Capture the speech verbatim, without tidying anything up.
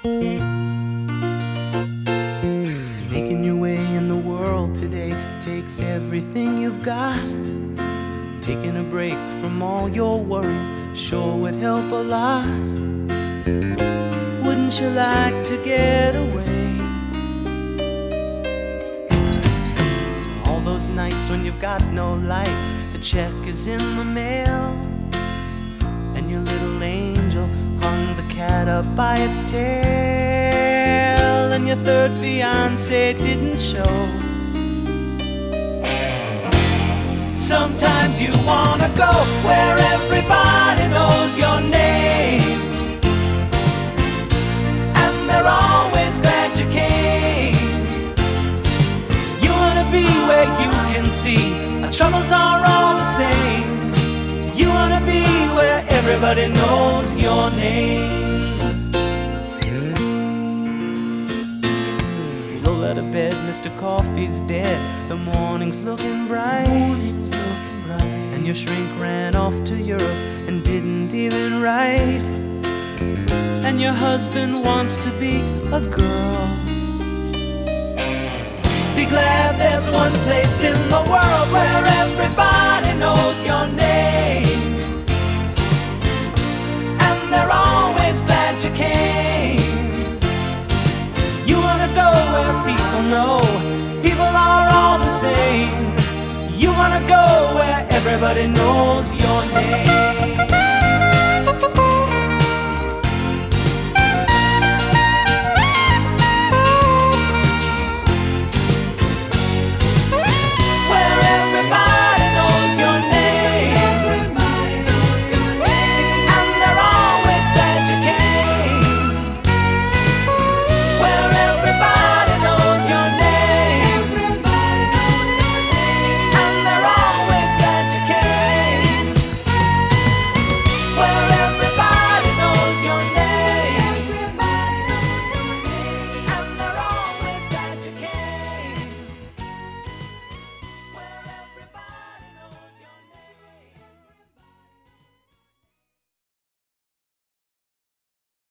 Making your way in the world today takes everything you've got. Taking a break from all your worries sure would help a lot. Wouldn't you like to get away? All those nights when you've got no lights, the check is in the mail, and your little angel hung the cat up by its tail, and your third fiancé didn't show. Sometimes you wanna go where everybody knows your name, and they're always glad you came. You wanna be where you can see our troubles are all the same. You wanna be where everybody knows your name. Roll out of bed, Mister Coffee's dead. The morning's looking bright. Morning's looking bright. And your shrink ran off to Europe and didn't even write. And your husband wants to be a girl. Be glad there's one place in the world where everybody knows your name, and they're always glad you came. You wanna go where people know people are all the same. You wanna go where everybody knows your name.